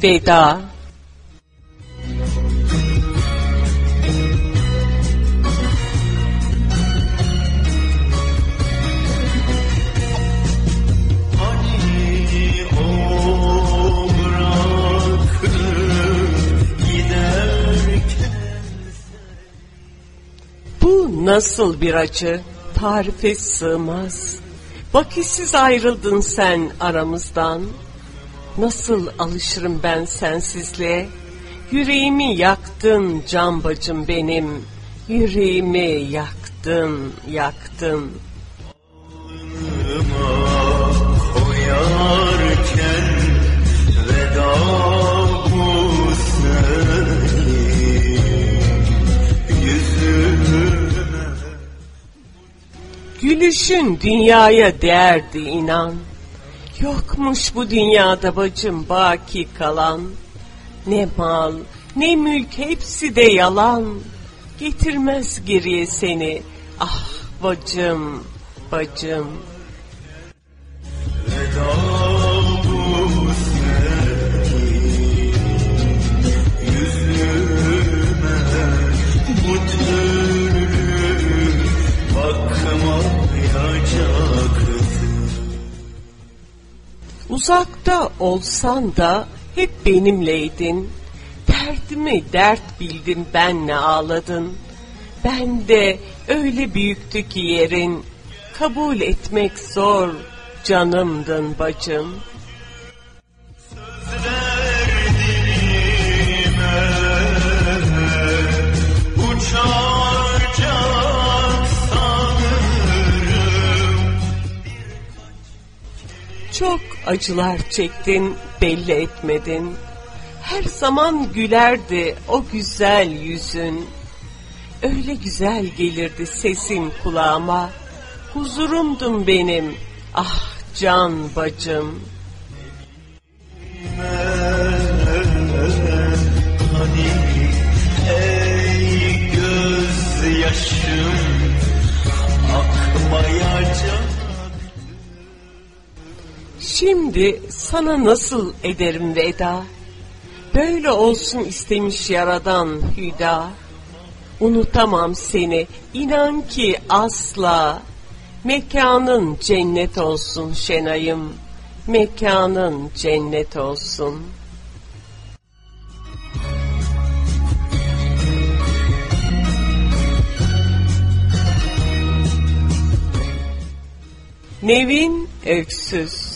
Veda. Bu nasıl bir acı, tarife sığmaz. Vakitsiz ayrıldın sen aramızdan. Nasıl alışırım ben sensizliğe? Yüreğimi yaktın can bacım benim. Yüreğimi yaktın, yaktın. Koyarken veda bu yüzüme. Gülüşün dünyaya değerdi inan. Yokmuş bu dünyada bacım baki kalan. Ne mal, ne mülk hepsi de yalan. Getirmez geriye seni, ah bacım, bacım. Veda bu yüzüme, bu türlü bakmayacaktı. Uzakta olsan da hep benimleydin. Derdimi dert bildim benle ağladın. Ben de öyle büyüktü ki yerin. Kabul etmek zor, canımdın bacım. Sözler dilime uçacak sanırım. Çok acılar çektin, belli etmedin. Her zaman gülerdi o güzel yüzün. Öyle güzel gelirdi sesin kulağıma. Huzurumdun benim, ah can bacım. Hani ey gözyaşım akmayacak. Şimdi sana nasıl ederim veda? Böyle olsun istemiş yaradan hüda. Unutamam seni, inan ki asla. Mekanın cennet olsun Şenay'ım, mekanın cennet olsun. Nevin Öksüz.